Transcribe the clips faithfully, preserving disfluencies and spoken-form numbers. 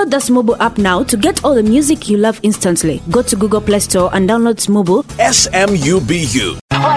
Download the Smooble app now to get all the music you love instantly. Go to Google Play Store and download Smooble. S M U B U.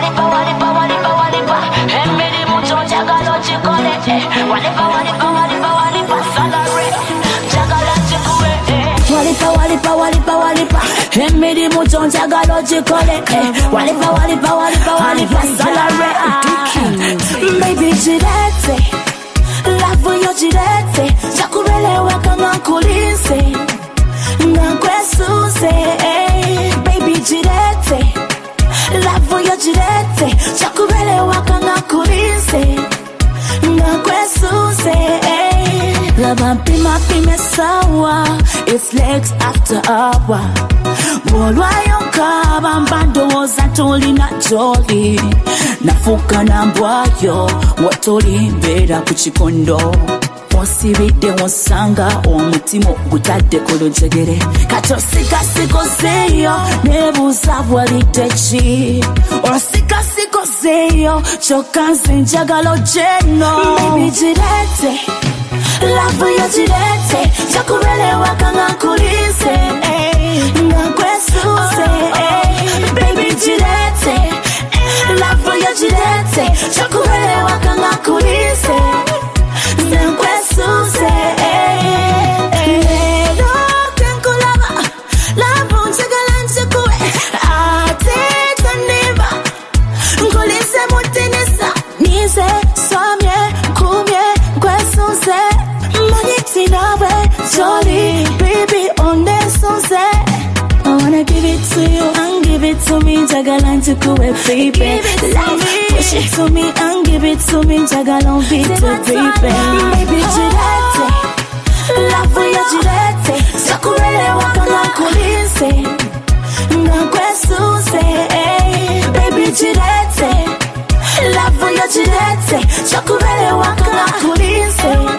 Walipa walipa walipa walipa Emedi muton jagalo jikole Walipa walipa walipa walipa salary Baby jirete Love yo jirete Chakurelewa kama kulise Nangwesuse Baby jirete Love yo jirete Chakurelewa kama kulise Nangwesuse Lava pima pime sawa It's legs after hour Bolwa yonka Bambando woza toli na joli Nafuka na mbwayo Watoli mbera kuchikondo Wonsibide wonsanga Omutimo gutade kolo jegere Kato sika siko zeyo Nebuza walitechi Or sika siko zeyo Chokansi njagalo jeno Baby jirete Love yo jirete Chakurelewa kanga kulise Nangwesuse Baby jirete Love yo jirete Chakurelewa kanga kulise Nangwesuse Lelo kenkulaba Love unchagalanche kue Ate taniba Nkulise mutinisa Nise somye kumye Kwesuse Jolly, baby, on the sunset. I wanna give it to you and give it to me, Jagalan to go away, baby. Love, push it to me and give it to me, Jagalan beat to baby. Baby, jirete, love ya jirete, Sakurele wakana kulise, Nangwesuse, baby, jirete, love ya jirete, Sakurele wakana kulise.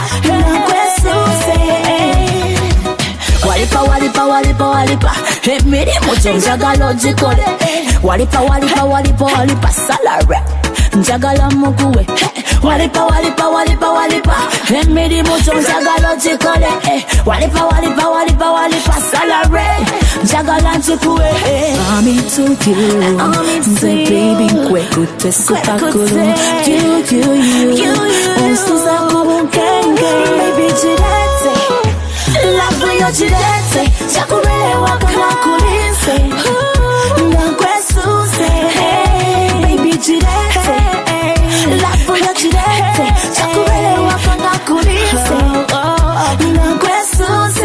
Walipa walipa walipa walipa Emiri mucho njagalo jikole Walipa walipa walipa walipa salary Njagala mukuwe Walipa walipa walipa walipa Emiri mucho njagalo jikole Walipa walipa walipa walipa salary Njagala jikuwe Mami to you Say baby kwe kute supa kuru You you you Unsuza kubukenge Baby jirete Love yo jirete Chakurelewa kama kulise Nangwesuse Baby jirete Love yo jirete Chakurelewa kama kulise Nangwesuse